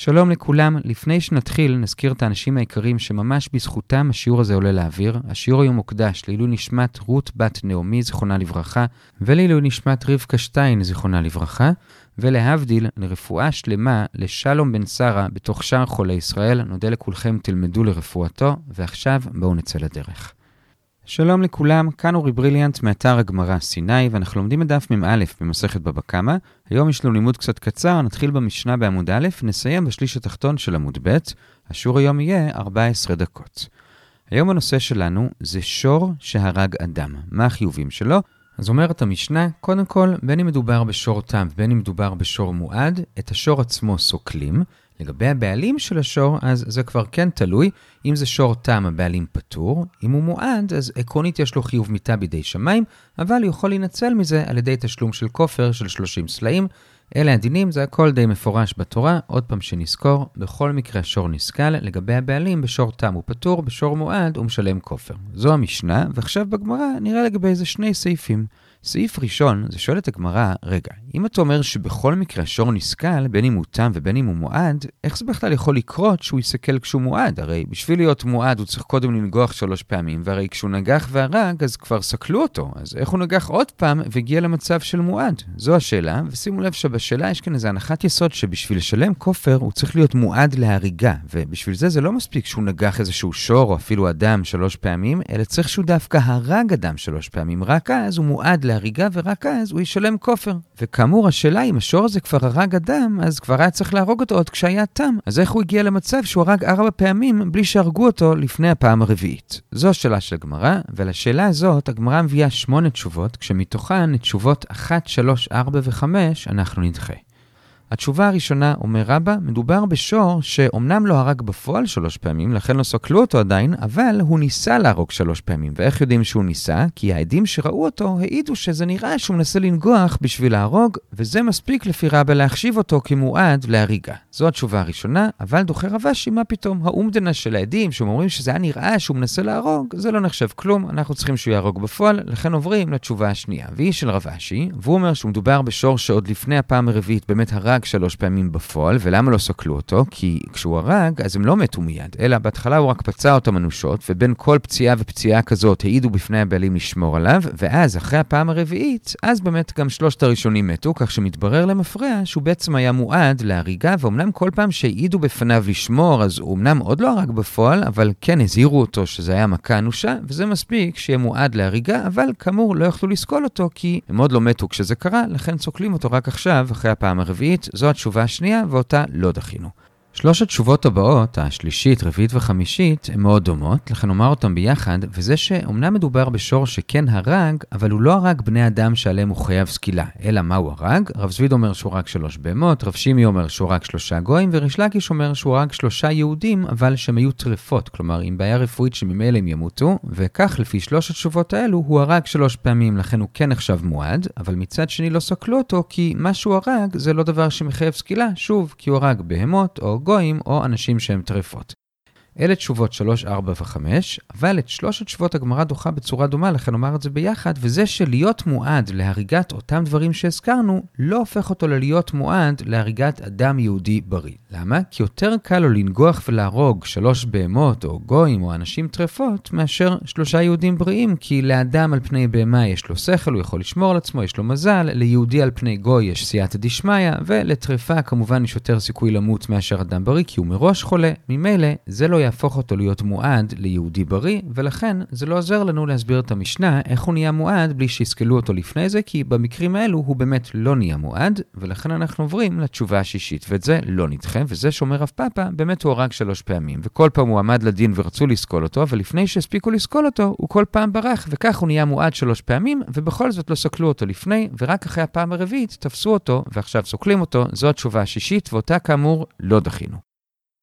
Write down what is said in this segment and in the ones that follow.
שלום לכולם, לפני שנתחיל נזכיר את האנשים העיקרים שממש בזכותם השיעור הזה עולה לאוויר. השיעור היום מוקדש לעילוי נשמת רות בת נעמי זיכרונה לברכה, ולעילוי נשמת רבקה שטיין זיכרונה לברכה, ולהבדיל לרפואה שלמה לשלום בן שרה בתוך שאר חולי ישראל. נודה לכולכם, תלמדו לרפואתו, ועכשיו בואו נצא לדרך. שלום לכולם, כאן אורי בריליאנט מאתר הגמרא סיני, ואנחנו לומדים את דף מ"א במסכת בבא קמא. היום יש לנו לימוד קצת קצר, נתחיל במשנה בעמוד א', נסיים בשליש התחתון של עמוד ב'. השיעור היום יהיה 14 דקות. היום הנושא שלנו זה שור שהרג אדם. מה החיובים שלו? אז אומרת המשנה, קודם כל, בין אם מדובר בשור תם ובין אם מדובר בשור מועד, את השור עצמו סוקלים. לגבי הבעלים של השור, אז זה כבר כן תלוי. אם זה שור תם, הבעלים פטור. אם הוא מועד, אז עקרונית יש לו חיוב מיתה בידי שמיים, אבל הוא יכול להינצל מזה על ידי תשלום של כופר של 30 סלעים. אלה הדינים, זה הכל די מפורש בתורה. עוד פעם שנזכור, בכל מקרה השור נסכל. לגבי הבעלים, בשור תם הוא פטור, בשור מועד הוא משלם כופר. זו המשנה, ועכשיו בגמרא נראה לגבי איזה שני סעיפים. סעיף ראשון, זה שואל את הגמרא, רגע, אם אתה אומר שבכל מקרה השור נסכל, בין אם הוא תם ובין אם הוא מועד, איך זה בכלל יכול לקרות שהוא יסכל כשהוא מועד? הרי בשביל להיות מועד הוא צריך קודם לנגוח 3 פעמים, והרי כשהוא נגח והרג, אז כבר סקלו אותו. אז איך הוא נגח עוד פעם והגיע למצב של מועד? זו השאלה, ושימו לב שבשאלה יש כאן איזו הנחת יסוד שבשביל לשלם כופר הוא צריך להיות מועד להריגה, ובשביל זה לא מספיק שהוא נגח איזשהו שור או אפילו אדם 3 פעמים, אלא צריך שהוא דווקא הרג אדם 3 פעמים, רק אז הוא מועד להריגה ורק אז הוא ישלם כופר. וכאמור השאלה אם השור הזה כבר הרג אדם, אז כבר היה צריך להרוג אותו עוד כשהיה תם. אז איך הוא הגיע למצב שהוא הרג 4 פעמים בלי שהרגו אותו לפני הפעם הרביעית? זו השאלה של הגמרא, ולשאלה הזאת הגמרא מביאה 8 תשובות, כשמתוכן תשובות 1, 3, 4 ו-5 אנחנו נדחה. התשובה הראשונה, אומר רבא, מדובר בשור שאומנם לא הרג בפועל 3 פעמים, לכן לא סוקלו אותו עדיין, אבל הוא ניסה להרוג 3 פעמים. ואיך יודעים שהוא ניסה? כי העדים שראו אותו העידו שזה נראה שהוא מנסה לנגוח בשביל להרוג, וזה מספיק לפי רבא להחשיב אותו כמועד להריגה. זו התשובה הראשונה, אבל דוחה רב אשי, מה פתאום? האומדנה של העדים שאומרים שזה היה נראה שהוא מנסה להרוג, זה לא נחשב כלום, אנחנו צריכים שהוא יהרוג בפועל, לכן עוברים לתשובה השנייה. והיא של רב אשי, והוא אומר שהוא מדובר בשור שעוד לפני הפעם הרביעית באמת הרג 3 פעמים בפועל. ולמה לא סקלו אותו? כי כשהוא הרג, אז הם לא מתו מיד, אלא בהתחלה הוא רק פצע אותם אנושות, ובין כל פציעה ופציעה כזאת העידו בפני הבעלים לשמור עליו, ואז אחרי הפעם הרביעית, אז באמת גם 3 הראשונים מתו, כך שמתברר למפרע שהוא בעצם היה מועד להריגה, ואומנם כל פעם שהעידו בפניו לשמור, אז הוא אמנם עוד לא הרג בפועל, אבל כן הזהירו אותו שזה היה מכה אנושה, וזה מספיק שיהיה מועד להריגה, אבל כאמור לא יכלו לסקול אותו, כי הם עוד לא מתו כשזה קרה, לכן סוקלים אותו רק עכשיו, אחרי הפעם הרביעית. זו התשובה השנייה, ואותה לא דחינו. 3 התשובות הבאות, השלישית, רביעית וחמישית, הן מאוד דומות, לכן אומר אותם ביחד, וזה שאומנם מדובר בשור שכן הרג, אבל הוא לא הרג בני אדם שעליהם הוא חייב סקילה, אלא מה הוא הרג? רב זביד אומר שהוא הרג 3 בהמות, רב שימי אומר שהוא הרג 3 גויים, וריש לקיש אומר שהוא הרג 3 יהודים, אבל שהם היו טרפות, כלומר עם בעיה רפואית שממילא הם ימותו, וכך לפי 3 התשובות האלו הוא הרג 3 פעמים, לכן הוא כן נחשב מועד, אבל מצד שני לא סקלו אותו, כי מה שהוא הרג זה לא דבר שמחייב סקילה, שוב, כי הוא הרג בהמות או גויים או אנשים שהם טרפות. אלה תשובות 3, 4 ו-5, אבל את 3 התשובות הגמרא דוחה בצורה דומה, לכן אומר את זה ביחד, וזה שלהיות מועד להריגת אותם דברים שהזכרנו, לא הופך אותו ללהיות מועד להריגת אדם יהודי בריא. למה? כי יותר קל לו לנגוח ולהרוג 3 בהמות או גויים או אנשים טרפות, מאשר 3 יהודים בריאים, כי לאדם על פני בהמה יש לו שכל, הוא יכול לשמור על עצמו, יש לו מזל, ליהודי על פני גוי יש סייעתא דשמיא, ולטרפה כמובן יש יותר סיכוי למות מאשר אדם בריא, כי הוא מראש חולה. ממילא זה לא יהפוך אותו להיות מועד ליהודי בריא, ולכן זה לא עוזר לנו להסביר את המשנה איך הוא נהיה מועד בלי שיסקלו אותו לפני זה, כי במקרים האלו הוא באמת לא נהיה מועד, ולכן אנחנו עוברים לתשובה השישית, ואת זה לא נדחה, וזה שאומר רב פאפא, באמת הוא הרג 3 פעמים, וכל פעם הוא עמד לדין ורצו לסקול אותו, אבל לפני שהספיקו לסקול אותו, הוא כל פעם ברח, וכך הוא נהיה מועד 3 פעמים, ובכל זאת לא סקלו אותו לפני, ורק אחרי הפעם הרביעית תפסו אותו, ועכשיו סוקלים אותו. זו התשובה השישית, ואותה כאמור לא דחינו.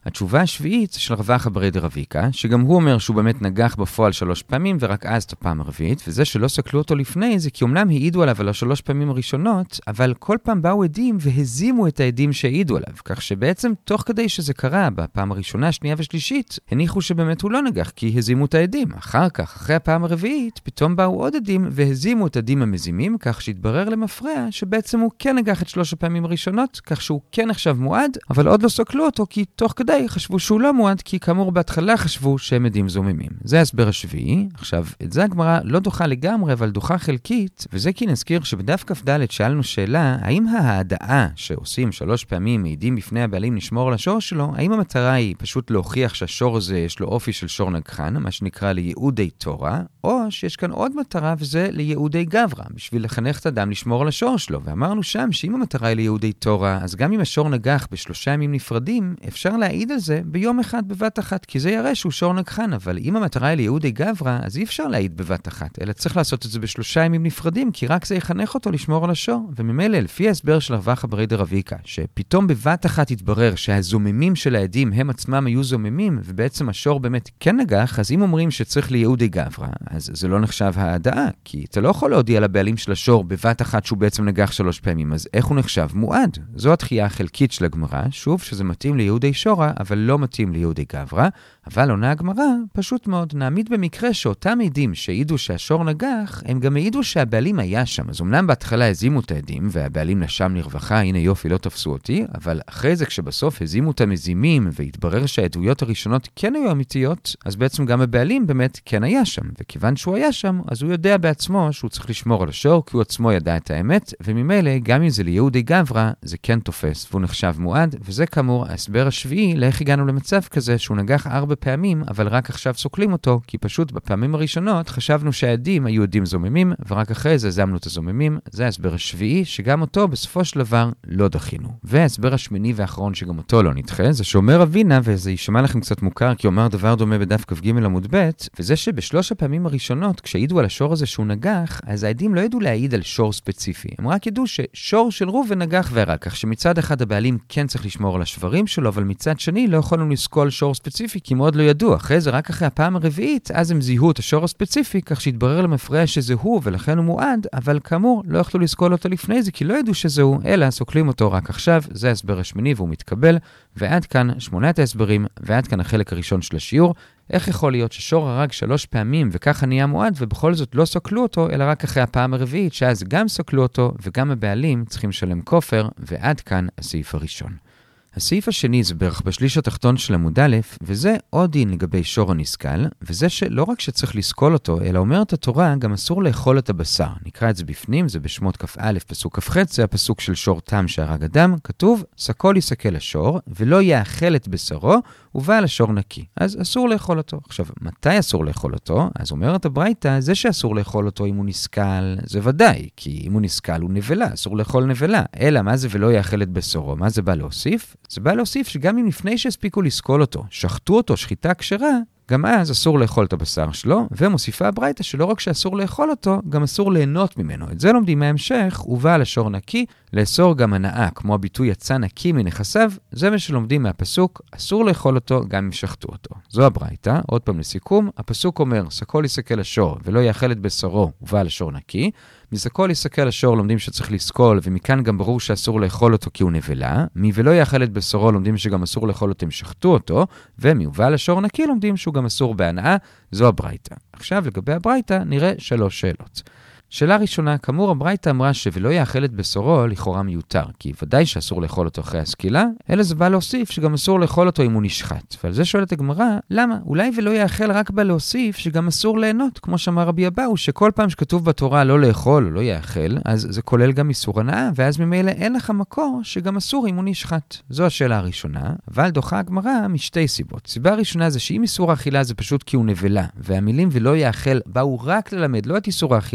התשובה השביעית של רב אחא ברי דרביקה, שגם הוא אומר שהוא באמת נגח בפועל 3 פעמים ורק אז את הפעם הרביעית, וזה שלא סקלו אותו לפני זה כי אומנם העידו עליו על 3 פעמים הראשונות, אבל כל פעם באו עדים והזימו את העדים שהעידו עליו, כך שבעצם תוך כדי שזה קרה בפעם הראשונה, שנייה ושלישית, הניחו שבאמת הוא לא נגח כי הזימו את העדים. אחר כך, אחרי הפעם הרביעית, פתאום באו עוד עדים והזימו את העדים המזימים, כך שהתברר למפרע שבעצם הוא כן נגח את 3 הפעמים הראשונות, כך שהוא כן נחשב מועד, אבל עוד לא סקלו אותו כי תוך כדי חשבו שהוא לא מועד, כי כאמור בהתחלה חשבו שהם עדים זוממים. זה ההסבר השביעי. עכשיו, את זה הגמרא לא דוחה לגמרי, אבל דוחה חלקית, וזה כי נזכיר שבדף כ"ד שאלנו שאלה, האם ההעדאה שעושים 3 פעמים מעידים בפני הבעלים לשמור על השור שלו, האם המטרה היא פשוט להוכיח שהשור הזה יש לו אופי של שור נגחן, מה שנקרא לייעודי תורה, או שיש כאן עוד מטרה וזה לייעודי גברא, בשביל לחנך את האדם לשמור על השור שלו. ואמרנו שם שאם המטרה היא לייעודי תורה, אז גם אם השור נגח ב3 ימים נפרדים, אפשר להעיד על זה ביום אחד בבת אחת, כי זה יראה שהוא שור נגחן, אבל אם המטרה היא לייעודי גברא, אז אי אפשר להעיד בבת אחת, אלא צריך לעשות את זה ב3 ימים נפרדים, כי רק זה יחנך אותו לשמור על השור. וממילא, לפי ההסבר של רב אחא ברי דרביקה, שפתאום בבת אחת יתברר שהזוממים של העדים הם עצמם היו זוממים, ובעצם השור באמת כן נגח, אז אם אומרים שצריך לייעודי גברא, אז זה לא נחשב העדאה, כי אתה לא יכול להודיע לבעלים של השור בבת אחת שהוא בעצם נגח 3 פעמים, אז איך הוא נחשב מועד? זו התחייה החלקית של הגמרא, שוב שזה מתאים לייעודי שורה, אבל לא מתאים לייעודי גברא, אבל עונה הגמרא, פשוט מאוד, נעמיד במקרה שאותם עדים שהעידו שהשור נגח, הם גם העידו שהבעלים היה שם. אז אמנם בהתחלה הזימו את העדים, והבעלים נשם לרווחה, הנה יופי, לא תפסו אותי, אבל אחרי זה כשבסוף הזימו את המזימים, והתברר שהעדויות הראשונות כן היו אמיתיות, אז בעצם גם הבעלים באמת כן היה שם. וכיוון שהוא היה שם, אז הוא יודע בעצמו שהוא צריך לשמור על השור, כי הוא עצמו ידע את האמת, וממילא, גם אם זה לייעודי גברא, זה כן תופס, והוא נחשב מועד, וזה כאמור ההסבר השביעי לאיך הגענו למצב כזה שהוא נגח 4 פעמים, אבל רק עכשיו סוקלים אותו, כי פשוט בפעמים הראשונות חשבנו שהעדים היו עדים זוממים, ורק אחרי זה זמנו את הזוממים. זה ההסבר השביעי, שגם אותו בסופו של דבר לא דחינו. וההסבר השמיני והאחרון שגם אותו לא נדחה, זה שאומר אבינה, וזה יישמע לכם קצת מוכר, כי אומר דבר דומה בדף כ"ג עמוד ב', וזה שבשלוש הפעמים הראשונות, כשהעידו על השור הזה שהוא נגח, אז העדים לא ידעו להעיד על שור ספציפי. הם רק ידעו ששור של ראובן נגח והרג, כך שמצד אחד הבעלים כן צריך לשמור על השברים שלו, אבל מצד שני לא יכולנו לסקול שור ספציפי, כי מאוד לא ידעו. אחרי זה, רק אחרי הפעם הרביעית, אז הם זיהו את השור הספציפי, כך שהתברר למפרע שזה הוא, ולכן הוא מועד, אבל כאמור, לא יכלו לסקול אותו לפני זה, כי לא ידעו שזה הוא, אלא סוקלים אותו רק עכשיו. זה ההסבר השמיני והוא מתקבל, ועד כאן 8 ההסברים, ועד כאן החלק הראשון של השיעור. איך יכול להיות ששור הרג 3 פעמים וככה נהיה מועד, ובכל זאת לא סוקלו אותו, אלא רק אחרי הפעם הרביעית, שאז גם סוקלו אותו, וגם הבעלים צריכים לשלם כופר, ועד כאן הסעיף הראשון. הסעיף השני זה בערך בשליש התחתון של עמוד א', וזה עוד דין לגבי שור הנסקל, וזה שלא רק שצריך לסקול אותו, אלא אומרת התורה, גם אסור לאכול את הבשר. נקרא את זה בפנים, זה בשמות כ"א פסוק כ"ח, זה הפסוק של שור תם שהרג אדם, כתוב, סקול יסקל השור, ולא יאכל את בשרו, ובעל השור נקי. אז אסור לאכול אותו. עכשיו, מתי אסור לאכול אותו? אז אומרת הברייתא, זה שאסור לאכול אותו אם הוא נסקל, זה ודאי, כי אם הוא נסקל הוא נבלה, אסור לאכול נבלה. אלא מה זה ולא יאכל את בשרו? מה זה בא להוסיף? זה בא להוסיף שגם אם לפני שהספיקו לסקול אותו, שחטו אותו שחיטה כשרה, גם אז אסור לאכול את הבשר שלו, ומוסיפה הברייתא שלא רק שאסור לאכול אותו, גם אסור ליהנות ממנו. את זה לומדים מהמשך, ובעל השור נקי, לאסור גם הנאה, כמו הביטוי יצא נקי מנכסיו, זה מה שלומדים מהפסוק, אסור לאכול אותו גם אם שחטו אותו. זו הברייתא, עוד פעם לסיכום, הפסוק אומר, סקול יסקל השור ולא יאכל את בשרו, ובעל השור נקי. מסקול יסקל השור לומדים שצריך לסקול, ומכאן גם ברור שאסור לאכול אותו כי הוא נבלה. ולא יאכל את בשרו לומדים שגם אסור לאכול אותו אם שחטו אותו, ומובעל השור נקי לומדים שהוא גם אסור בהנאה. זו הברייתא. עכשיו לגבי הברייתא נראה 3 שאלות. שאלה ראשונה, כאמור הברייתא אמרה שלא יאכל את בשרו לכאורה מיותר, כי ודאי שאסור לאכול אותו אחרי הסקילה, אלא זה בא להוסיף שגם אסור לאכול אותו אם הוא נשחט. ועל זה שואלת הגמרא, למה? אולי ולא יאכל רק בא להוסיף שגם אסור ליהנות, כמו שאמר רבי אבאו, שכל פעם שכתוב בתורה לא לאכול או לא יאכל, אז זה כולל גם איסור הנאה, ואז ממילא אין לך מקור שגם אסור אם הוא נשחט. זו השאלה הראשונה, אבל דוחה הגמרא משתי סיבות. סיבה הראשונה זה שאם איסור האכילה זה פשוט כי הוא נבלה, והמילים ולא יאכל באו רק ללמד לא את איסור האכילה, אלא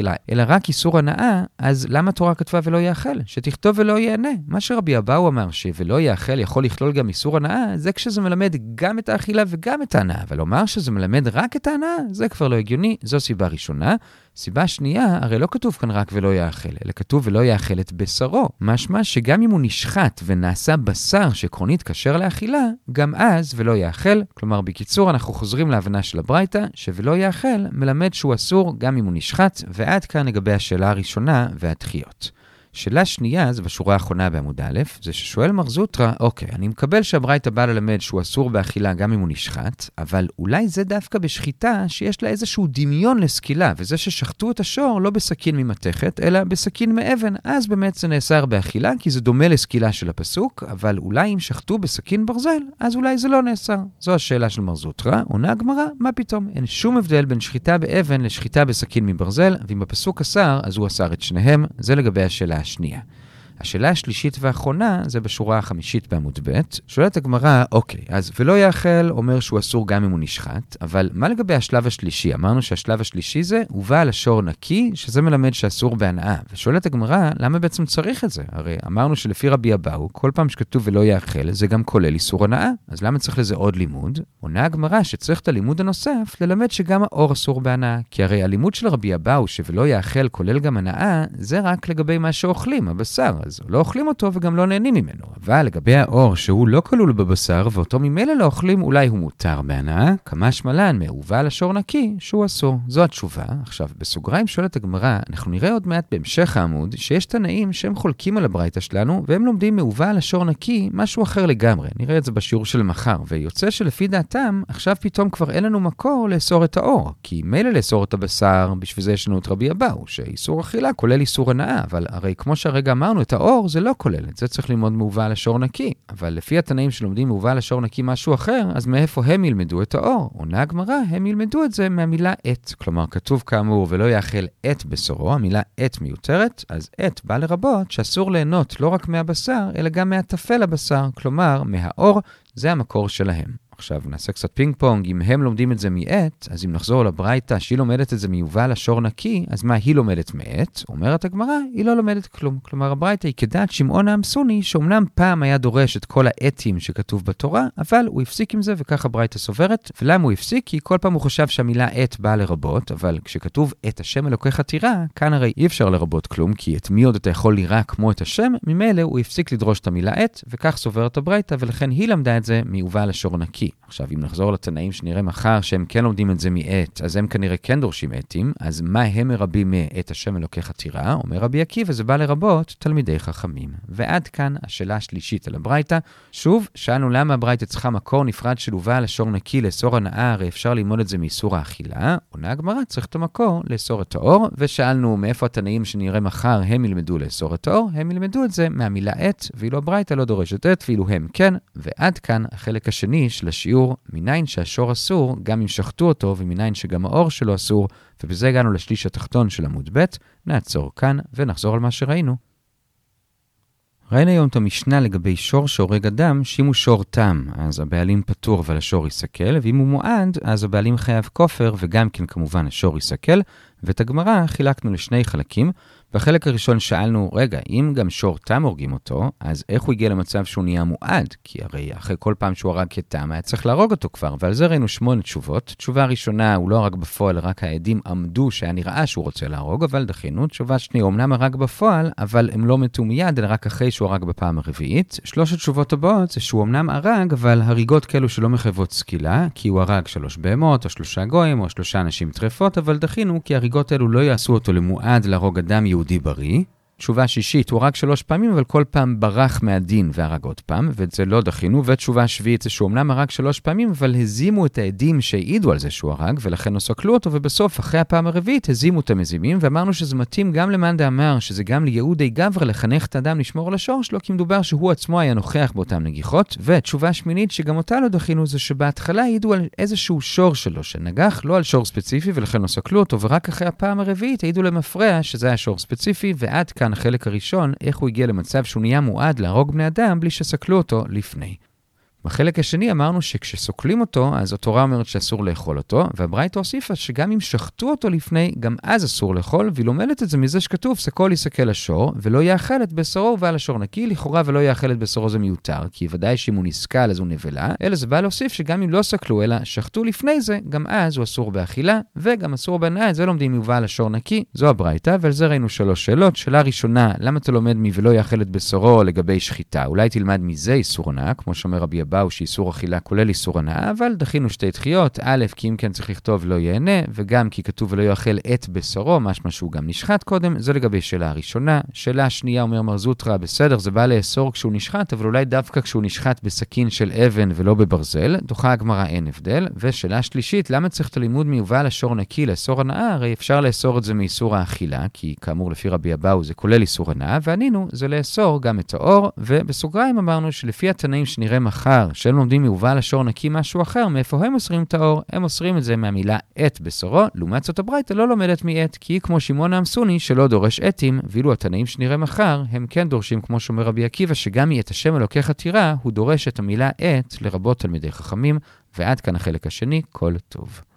רק איסור הנאה, אז למה התורה כתבה ולא יאכל? שתכתוב ולא יענה. מה שרבי אבאו אמר שלא יאכל יכול לכלול גם איסור הנאה, זה כשזה מלמד גם את האכילה וגם את ההנאה. אבל לומר שזה מלמד רק את ההנאה, זה כבר לא הגיוני. זו סיבה ראשונה. סיבה שנייה, הרי לא כתוב כאן רק ולא יאכל, אלא כתוב ולא יאכל את בשרו. משמע שגם אם הוא נשחט ונעשה בשר שעקרונית כשר לאכילה, גם אז ולא יאכל. כלומר, בקיצור, אנחנו חוזרים להבנה של הברייתא, שלא יאכל מלמד שהוא אסור גם אם הוא נשחט, ועד כאן לגבי השאלה הראשונה והדחיות. שאלה שנייה, זה בשורה האחרונה בעמוד א', זה ששואל מר זוטרא, אוקיי, אני מקבל שהברייתא בא ללמד שהוא אסור באכילה גם אם הוא נשחט, אבל אולי זה דווקא בשחיטה שיש לה איזשהו דמיון לסקילה, וזה ששחטו את השור לא בסכין ממתכת, אלא בסכין מאבן, אז באמת זה נאסר באכילה, כי זה דומה לסקילה של הפסוק, אבל אולי אם שחטו בסכין ברזל, אז אולי זה לא נאסר. זו השאלה של מר זוטרא. עונה הגמרא, מה פתאום? אין שום הבדל בין שחיטה באבן לשחיטה בסכין מברזל, ואם הפסוק אסר, אז הוא אסר את שניהם. זה לגבי השאלה השנייה. השאלה השלישית והאחרונה זה בשורה החמישית בעמוד ב'. שואלת הגמרא, אוקיי, אז ולא יאכל אומר שהוא אסור גם אם הוא נשחט, אבל מה לגבי השלב השלישי? אמרנו שהשלב השלישי זה הובא על השור נקי, שזה מלמד שאסור בהנאה. ושואלת הגמרא, למה בעצם צריך את זה? הרי אמרנו שלפי רבי אבאו, כל פעם שכתוב ולא יאכל, זה גם כולל איסור הנאה. אז למה צריך לזה עוד לימוד? עונה הגמרא שצריך את הלימוד הנוסף ללמד שגם האור אסור בהנאה. כי הרי הלימוד של רבי אבאו שלא יאכל כולל גם הנאה, זה רק לגבי מה שאוכלים, הבשר. אז לא אוכלים אותו וגם לא נהנים ממנו. אבל לגבי האור שהוא לא כלול בבשר ואותו ממילא לא אוכלים, אולי הוא מותר בהנאה, כמה שמלן מהובא על השור נקי שהוא אסור. זו התשובה. עכשיו, בסוגריים שואלת הגמרא, אנחנו נראה עוד מעט בהמשך העמוד שיש תנאים שהם חולקים על הברייתא שלנו, והם לומדים מהובא על השור נקי משהו אחר לגמרי. נראה את זה בשיעור של מחר, ויוצא שלפי דעתם, עכשיו פתאום כבר אין לנו מקור לאסור את האור, כי מילא לאסור את הבשר, בשביל זה יש לנו את רבי אבאו, שאיסור אכילה כולל איסור הנאה, אבל הרי כמו שהרגע אמרנו, את האור זה לא כולל, את זה צריך ללמוד מהובא על השור נקי. אבל לפי התנאים שלומדים מהובא על השור נקי משהו אחר, אז מאיפה הם ילמדו את האור? עונה הגמרא, הם ילמדו את זה מהמילה את. כלומר, כתוב כאמור ולא יאכל את בשרו, המילה את מיותרת, אז את בא לרבות שאסור ליהנות לא רק מהבשר, אלא גם מהטפל הבשר, כלומר, מהאור, זה המקור שלהם. עכשיו נעשה קצת פינג פונג, אם הם לומדים את זה מעט, אז אם נחזור לברייתא שהיא לומדת את זה מיובא על השור נקי, אז מה היא לומדת מעט? אומרת הגמרא, היא לא לומדת כלום. כלומר הברייתא היא כדעת שמעון האמסוני, שאומנם פעם היה דורש את כל העתים שכתוב בתורה, אבל הוא הפסיק עם זה וככה הברייתא סוברת. ולמה הוא הפסיק? כי כל פעם הוא חשב שהמילה עת באה לרבות, אבל כשכתוב את השם אלוקיך תירא, כאן הרי אי אפשר לרבות כלום, כי את מי עוד אתה יכול לירא כמו את השם, ממילא הוא הפסיק לדרוש את המילה עת, וכך סוברת הברייתא, ולכן היא למדה את זה מיובא על השור נקי. עכשיו, אם נחזור לתנאים שנראה מחר, שהם כן לומדים את זה מעת, אז הם כנראה כן דורשים עתים, אז מה הם מרבים מאת השם אלוקיך תירא? אומר רבי עקיבא, זה בא לרבות תלמידי חכמים. ועד כאן השאלה השלישית על הברייתא. שוב, שאלנו למה הברייתא צריכה מקור נפרד של הובא על השור נקי לאסור הנאה, הרי אפשר ללמוד את זה מאיסור האכילה. עונה הגמרא, צריך את המקור לאסור את האור, ושאלנו מאיפה התנאים שנראה מחר הם ילמדו לאסור את האור, הם ילמדו את זה מהמילה עת, ואילו הברייתא לא דורשת עת, ואילו הם כן. ועד כאן החלק השני של השיעור, מניין שהשור אסור, גם אם שחטו אותו, ומניין שגם האור שלו אסור, ובזה הגענו לשליש התחתון של עמוד ב'. נעצור כאן ונחזור על מה שראינו. ראינו היום את המשנה לגבי שור שהורג אדם, שאם הוא שור תם, אז הבעלים פטור אבל השור יסכל, ואם הוא מועד, אז הבעלים חייב כופר, וגם כן כמובן השור יסכל. ואת הגמרא חילקנו לשני חלקים. בחלק הראשון שאלנו, רגע, אם גם שור תם הורגים אותו, אז איך הוא הגיע למצב שהוא נהיה מועד? כי הרי אחרי כל פעם שהוא הרג כתם, היה צריך להרוג אותו כבר, ועל זה ראינו 8 תשובות. תשובה ראשונה, הוא לא הרג בפועל, רק העדים עמדו שהיה נראה שהוא רוצה להרוג, אבל דחינו. תשובה שנייה, אומנם הרג בפועל, אבל הם לא מתו מיד, אלא רק אחרי שהוא הרג בפעם הרביעית. 3 התשובות הבאות זה שהוא אמנם הרג, אבל הריגות כאלו שלא מחייבות סקילה, כי הוא הרג 3 בהמות, או 3 גויים, או 3 אנשים טרפות, אבל דחינו, כי הריגות האלו לא יעשו אותו למועד להרוג אדם יהודי בריא. תשובה שישית, הוא הרג 3 פעמים, אבל כל פעם ברח מהדין והרג עוד פעם, ואת זה לא דחינו. ותשובה שביעית זה שהוא אמנם הרג 3 פעמים, אבל הזימו את העדים שהעידו על זה שהוא הרג, ולכן לא סקלו אותו, ובסוף, אחרי הפעם הרביעית, הזימו את המזימים, ואמרנו שזה מתאים גם למאן דאמר, שזה גם ליהודי גבר לחנך את האדם לשמור על השור שלו, כי מדובר שהוא עצמו היה נוכח באותם נגיחות. ותשובה שמינית, שגם אותה לא דחינו, זה שבהתחלה העידו על איזשהו שור שלו, שנגח לא על שור ספציפי, ולכן לא סקלו אותו, ורק אחרי הפעם הרביעית העידו למפרע שזה היה שור ספציפי, ועד כאן החלק הראשון, איך הוא הגיע למצב שהוא נהיה מועד להרוג בני אדם בלי שסקלו אותו לפני. בחלק השני אמרנו שכשסוקלים אותו, אז התורה אומרת שאסור לאכול אותו, והברייתא הוסיפה שגם אם שחטו אותו לפני, גם אז אסור לאכול, והיא לומדת את זה מזה שכתוב, סקול יסקל השור, ולא יאכל את בשרו ובעל השור נקי, לכאורה ולא יאכל את בשרו זה מיותר, כי ודאי שאם הוא נסקל אז הוא נבלה, אלא זה בא להוסיף שגם אם לא סקלו, אלא שחטו לפני זה, גם אז הוא אסור באכילה, וגם אסור בהנאה, את זה לומדים מבעל השור נקי, זו הברייתא, ועל זה ראינו 3 שאלות. שאלה ראשונה, למה אתה לומד ולא יאכל את בשרו לגבי שחיטה? אולי תלמד מזה איסור הנאה, כמו שאומר רבי אבאו שאיסור אכילה כולל איסור הנאה, אבל דחינו 2 דחיות, א', כי אם כן צריך לכתוב לא יהנה, וגם כי כתוב ולא יאכל את בשרו, משמע שהוא גם נשחט קודם, זה לגבי שאלה הראשונה. שאלה השנייה אומר מר זוטרא, בסדר, זה בא לאסור כשהוא נשחט, אבל אולי דווקא כשהוא נשחט בסכין של אבן ולא בברזל, דוחה הגמרא אין הבדל. ושאלה שלישית, למה צריך את הלימוד מיובא לשור נקי לאסור הנאה? הרי אפשר לאסור את זה מאיסור האכילה, כי כאמור לפי רבי אבאו זה כולל איסור הנאה, וענינו זה לאסור גם את האור, ובסוגריים אמרנו שלפי התנאים שנראה מחר, שהם לומדים מיובא לשור נקי משהו אחר, מאיפה הם אוסרים את האור? הם אוסרים את זה מהמילה את בשרו, לעומת זאת הברייתא לא לומדת מאת, כי היא כמו שמעון העמסוני שלא דורש אתים, ואילו התנאים שנראה מחר, הם כן דורשים כמו שאומר רבי עקיבא, שגם מאת השם אלוקי חתירה, הוא דורש את המילה את לרבות תלמידי חכמים, ועד כאן החלק השני, כל טוב.